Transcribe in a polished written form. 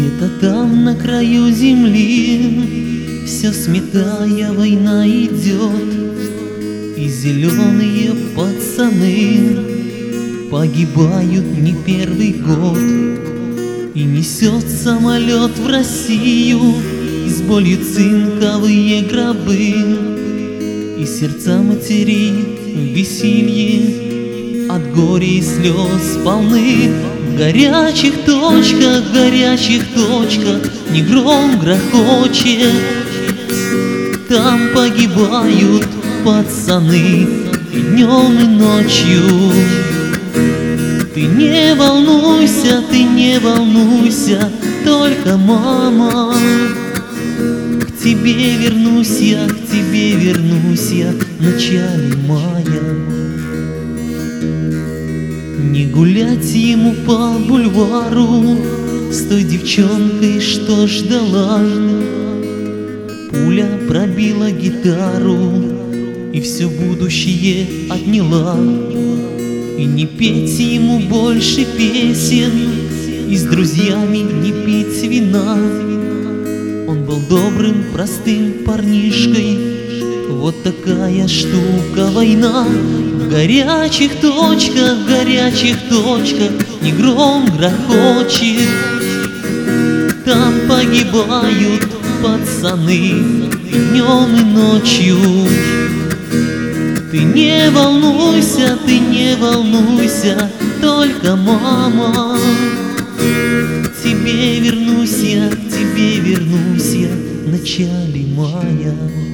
Где-то там на краю земли все сметая война идет, и зеленые пацаны погибают не первый год. И несет самолет в Россию с болью цинковые гробы, и сердца матерей в веселье от горя и слез полны. В горячих точках не гром грохочет, там погибают пацаны и днем, и ночью. Ты не волнуйся, только, мама, к тебе вернусь я в начале мая. Не гулять ему по бульвару с той девчонкой, что ждала. Пуля пробила гитару и все будущее отняла. И не петь ему больше песен, и с друзьями не пить вина. Он был добрым, простым парнишкой, вот такая штука война. В горячих точках не гром грохочет, там погибают пацаны и днем, и ночью. Ты не волнуйся, только, мама, к тебе вернусь я в начале мая.